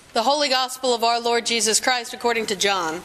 The Holy Gospel of our Lord Jesus Christ according to John.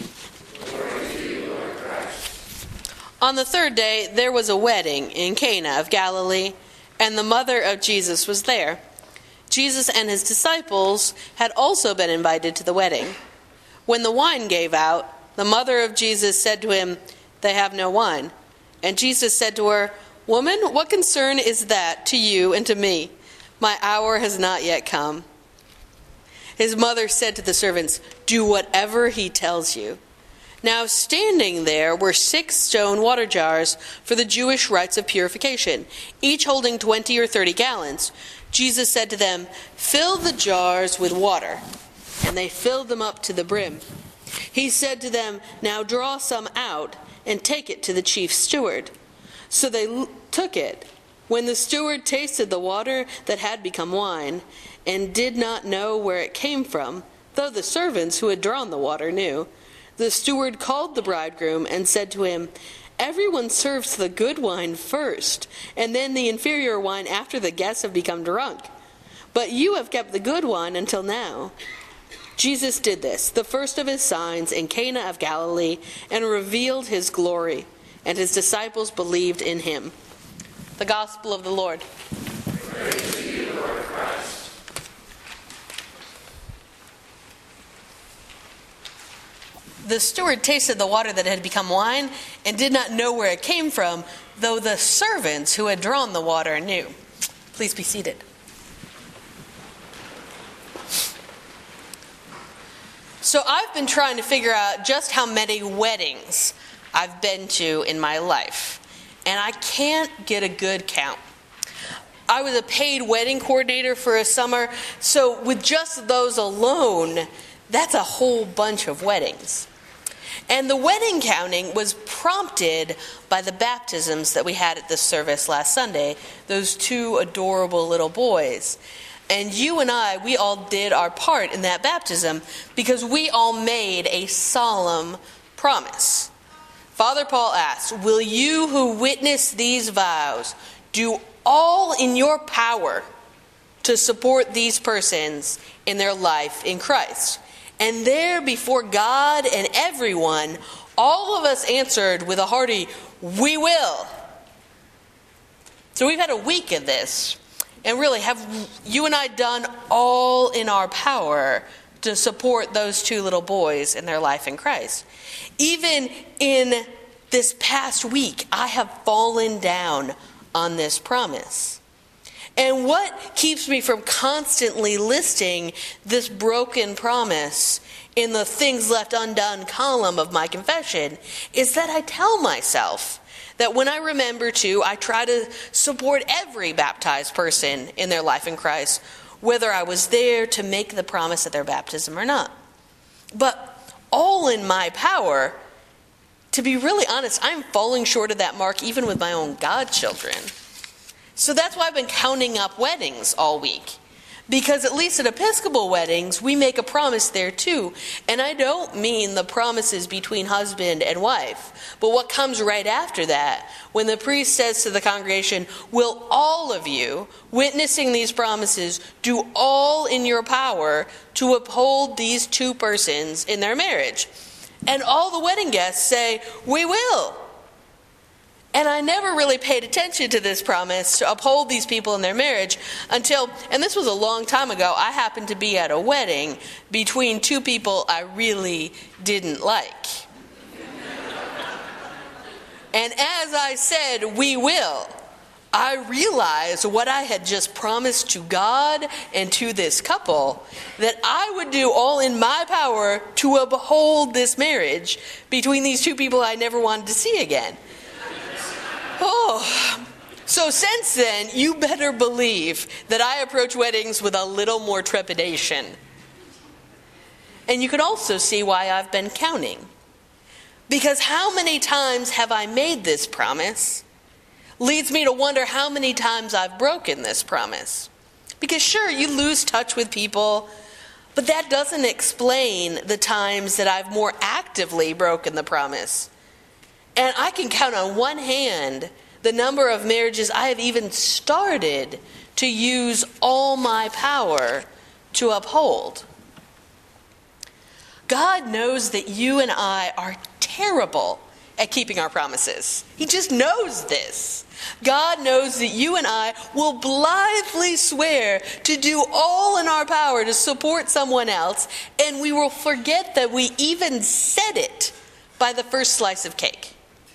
On the third day there was a wedding in Cana of Galilee, and the mother of Jesus was there. Jesus and his disciples had also been invited to the wedding. When the wine gave out, the mother of Jesus said to him, "They have no wine." And Jesus said to her, "Woman, what concern is that to you and to me? My hour has not yet come." His mother said to the servants, "Do whatever he tells you." Now standing there were 6 stone water jars for the Jewish rites of purification, each holding 20 or 30 gallons. Jesus said to them, "Fill the jars with water." And they filled them up to the brim. He said to them, "Now draw some out and take it to the chief steward." So they took it. When the steward tasted the water that had become wine, and did not know where it came from, though the servants who had drawn the water knew, the steward called the bridegroom and said to him, "Everyone serves the good wine first, and then the inferior wine after the guests have become drunk. But you have kept the good wine until now." Jesus did this, the first of his signs in Cana of Galilee, and revealed his glory, and his disciples believed in him. The Gospel of the Lord. Praise to you, Lord Christ. The steward tasted the water that had become wine and did not know where it came from, though the servants who had drawn the water knew. Please be seated. So I've been trying to figure out just how many weddings I've been to in my life, and I can't get a good count. I was a paid wedding coordinator for a summer, so with just those alone, that's a whole bunch of weddings. And the wedding counting was prompted by the baptisms that we had at this service last Sunday, those 2 adorable little boys. And you and I, we all did our part in that baptism because we all made a solemn promise. Father Paul asked, "Will you who witness these vows do all in your power to support these persons in their life in Christ?" And there before God and everyone, all of us answered with a hearty, "We will." So we've had a week of this. And really, have you and I done all in our power to support those 2 little boys in their life in Christ? Even in this past week, I have fallen down on this promise. And what keeps me from constantly listing this broken promise in the things left undone column of my confession is that I tell myself that when I remember to, I try to support every baptized person in their life in Christ, whether I was there to make the promise at their baptism or not. But all in my power, to be really honest, I'm falling short of that mark even with my own godchildren. So that's why I've been counting up weddings all week. Because at least at Episcopal weddings, we make a promise there too. And I don't mean the promises between husband and wife, but what comes right after that, when the priest says to the congregation, "Will all of you, witnessing these promises, do all in your power to uphold these 2 persons in their marriage?" And all the wedding guests say, "We will." And I never really paid attention to this promise to uphold these people in their marriage until, and this was a long time ago, I happened to be at a wedding between 2 people I really didn't like. And as I said, "We will," I realized what I had just promised to God and to this couple, that I would do all in my power to uphold this marriage between these 2 people I never wanted to see again. So since then, you better believe that I approach weddings with a little more trepidation. And you can also see why I've been counting. Because how many times have I made this promise leads me to wonder how many times I've broken this promise. Because sure, you lose touch with people, but that doesn't explain the times that I've more actively broken the promise. And I can count on one hand the number of marriages I have even started to use all my power to uphold. God knows that you and I are terrible at keeping our promises. He just knows this. God knows that you and I will blithely swear to do all in our power to support someone else, and we will forget that we even said it by the first slice of cake.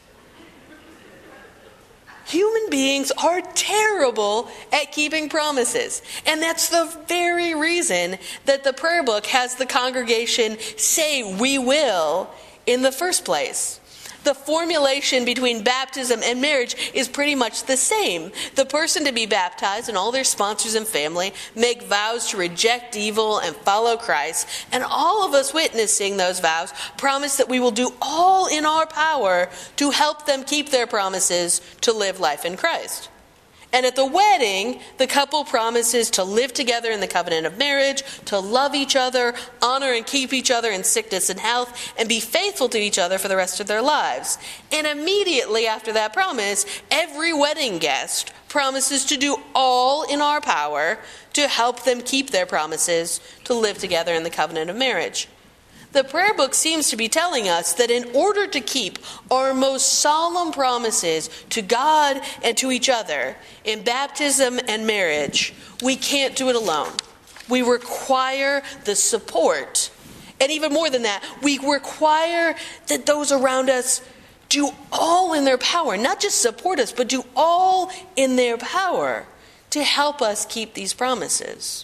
Human beings are terrible at keeping promises. And that's the very reason that the prayer book has the congregation say "we will" in the first place. The formulation between baptism and marriage is pretty much the same. The person to be baptized and all their sponsors and family make vows to reject evil and follow Christ. And all of us witnessing those vows promise that we will do all in our power to help them keep their promises to live life in Christ. And at the wedding, the couple promises to live together in the covenant of marriage, to love each other, honor and keep each other in sickness and health, and be faithful to each other for the rest of their lives. And immediately after that promise, every wedding guest promises to do all in our power to help them keep their promises to live together in the covenant of marriage. The prayer book seems to be telling us that in order to keep our most solemn promises to God and to each other in baptism and marriage, we can't do it alone. We require the support. And even more than that, we require that those around us do all in their power, not just support us, but do all in their power to help us keep these promises.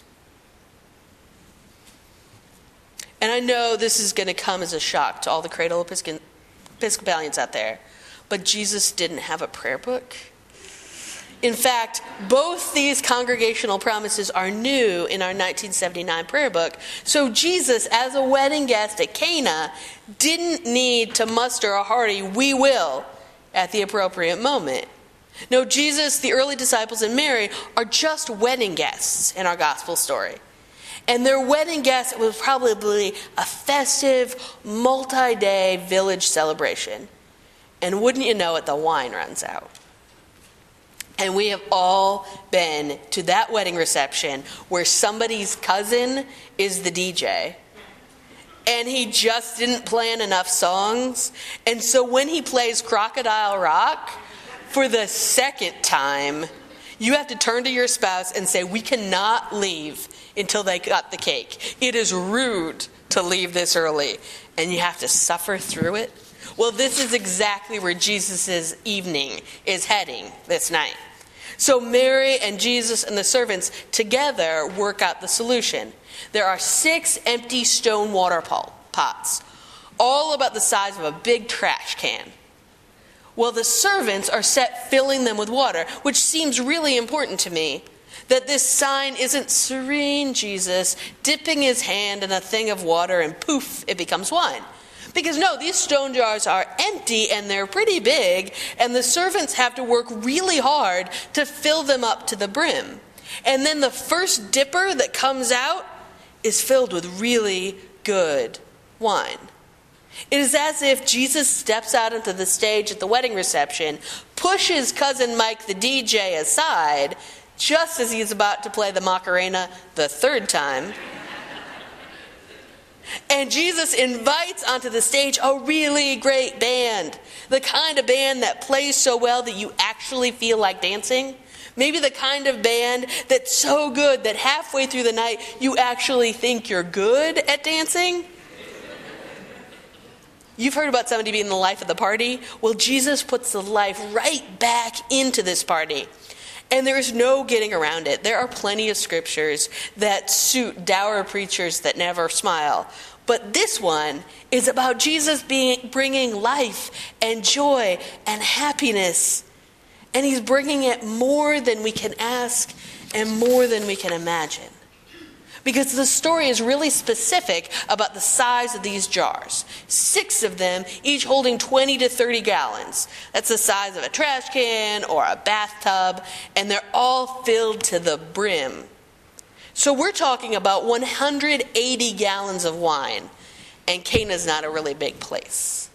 And I know this is going to come as a shock to all the cradle Episcopalians out there, but Jesus didn't have a prayer book. In fact, both these congregational promises are new in our 1979 prayer book. So Jesus, as a wedding guest at Cana, didn't need to muster a hearty "we will" at the appropriate moment. No, Jesus, the early disciples, and Mary are just wedding guests in our gospel story. And their wedding guest was probably a festive, multi-day village celebration. And wouldn't you know it, the wine runs out. And we have all been to that wedding reception where somebody's cousin is the DJ. And he just didn't plan enough songs. And so when he plays Crocodile Rock for the second time, you have to turn to your spouse and say, "We cannot leave until they cut the cake. It is rude to leave this early." And you have to suffer through it. Well, this is exactly where Jesus' evening is heading this night. So Mary and Jesus and the servants together work out the solution. There are 6 empty stone water pots, all about the size of a big trash can. Well, the servants are set filling them with water, which seems really important to me. That this sign isn't serene Jesus dipping his hand in a thing of water and poof, it becomes wine. Because no, these stone jars are empty and they're pretty big, and the servants have to work really hard to fill them up to the brim. And then the first dipper that comes out is filled with really good wine. It is as if Jesus steps out onto the stage at the wedding reception, pushes cousin Mike the DJ aside, just as he's about to play the Macarena the 3rd time. And Jesus invites onto the stage a really great band. The kind of band that plays so well that you actually feel like dancing. Maybe the kind of band that's so good that halfway through the night you actually think you're good at dancing. You've heard about somebody being the life of the party. Well, Jesus puts the life right back into this party. And there is no getting around it. There are plenty of scriptures that suit dour preachers that never smile. But this one is about Jesus bringing life and joy and happiness. And he's bringing it more than we can ask and more than we can imagine. Because the story is really specific about the size of these jars. 6 of them, each holding 20 to 30 gallons. That's the size of a trash can or a bathtub, and they're all filled to the brim. So we're talking about 180 gallons of wine, and Cana's not a really big place.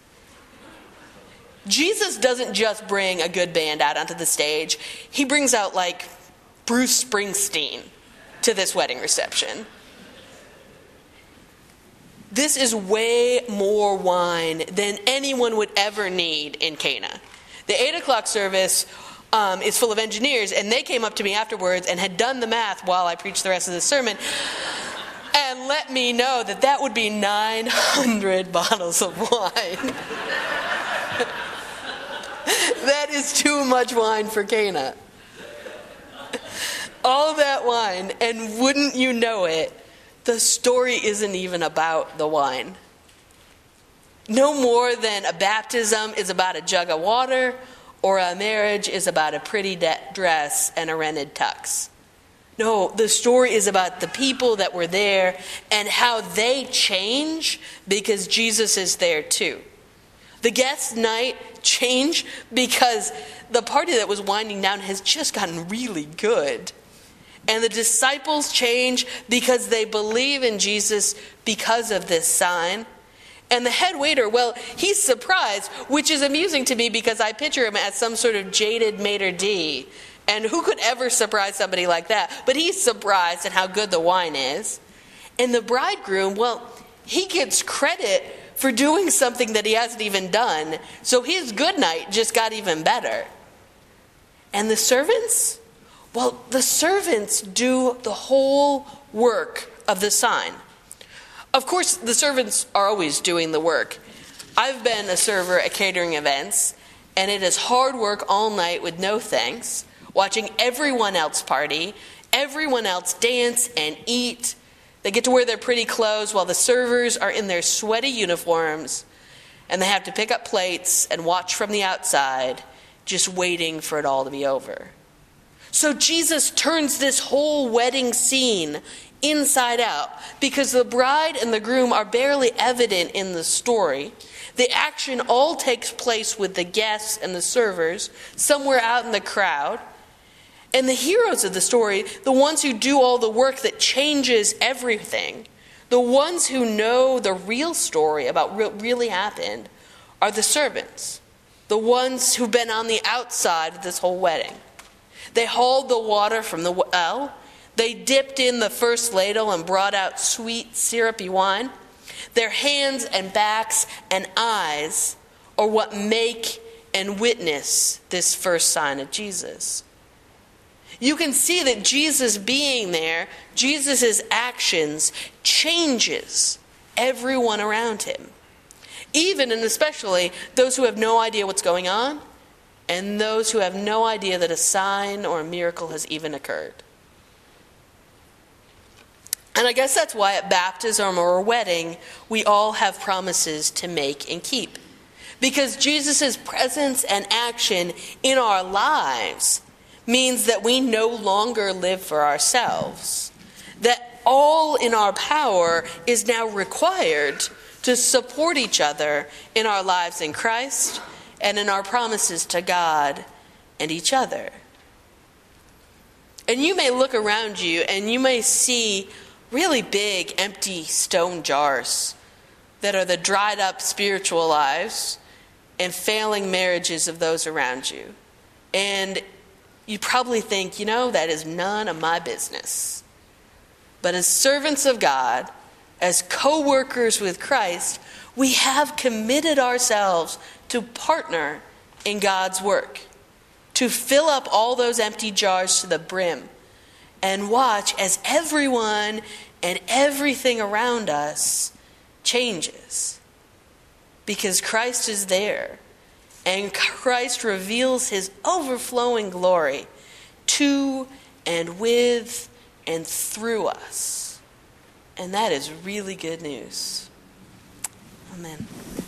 Jesus doesn't just bring a good band out onto the stage. He brings out like Bruce Springsteen to this wedding reception. This is way more wine than anyone would ever need in Cana. The 8 o'clock service is full of engineers, and they came up to me afterwards and had done the math while I preached the rest of the sermon and let me know that would be 900 bottles of wine. That is too much wine for Cana. All that wine, and wouldn't you know it, the story isn't even about the wine. No more than a baptism is about a jug of water, or a marriage is about a pretty dress and a rented tux. No, the story is about the people that were there and how they change because Jesus is there too. The guest night changed because the party that was winding down has just gotten really good. And the disciples change because they believe in Jesus because of this sign. And the head waiter, well, he's surprised, which is amusing to me because I picture him as some sort of jaded maitre d'. And who could ever surprise somebody like that? But he's surprised at how good the wine is. And the bridegroom, well, he gets credit for doing something that he hasn't even done. So his good night just got even better. And the servants? Well, the servants do the whole work of the sign. Of course, the servants are always doing the work. I've been a server at catering events, and it is hard work all night with no thanks, watching everyone else party, everyone else dance and eat. They get to wear their pretty clothes while the servers are in their sweaty uniforms, and they have to pick up plates and watch from the outside, just waiting for it all to be over. So Jesus turns this whole wedding scene inside out because the bride and the groom are barely evident in the story. The action all takes place with the guests and the servers somewhere out in the crowd. And the heroes of the story, the ones who do all the work that changes everything, the ones who know the real story about what really happened, are the servants, the ones who've been on the outside of this whole wedding. They hauled the water from the well. They dipped in the first ladle and brought out sweet, syrupy wine. Their hands and backs and eyes are what make and witness this first sign of Jesus. You can see that Jesus being there, Jesus' actions changes everyone around him. Even and especially those who have no idea what's going on, and those who have no idea that a sign or a miracle has even occurred. And I guess that's why at baptism or a wedding, we all have promises to make and keep. Because Jesus' presence and action in our lives means that we no longer live for ourselves. That all in our power is now required to support each other in our lives in Christ and in our promises to God and each other. And you may look around you and you may see really big empty stone jars that are the dried up spiritual lives and failing marriages of those around you. And you probably think, that is none of my business. But as servants of God, as co-workers with Christ, we have committed ourselves to partner in God's work, to fill up all those empty jars to the brim and watch as everyone and everything around us changes. Because Christ is there, and Christ reveals his overflowing glory to and with and through us. And that is really good news. Amen.